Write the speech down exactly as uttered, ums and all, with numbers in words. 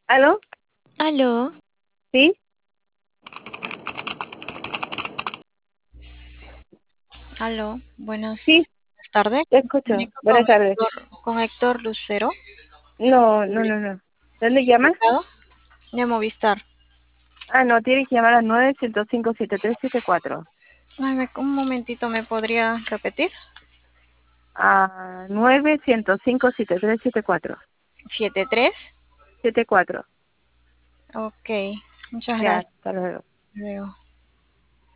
¿Aló? Aló, ¿Sí? aló, buenas Sí, tardes. te escucho. Comunico con Buenas tardes. Héctor, con Héctor Lucero, No, no, no, no. ¿Dónde llama? indicado de Movistar. Ah, no, tienes que llamar al nueve cero cinco siete tres siete cuatro. Ay, me- un momentito, ¿me podría repetir? Ah, nueve cero cinco siete tres siete cuatro. Siete tres. Siete cuatro. Ok, muchas Ya, gracias. hasta luego. Luego.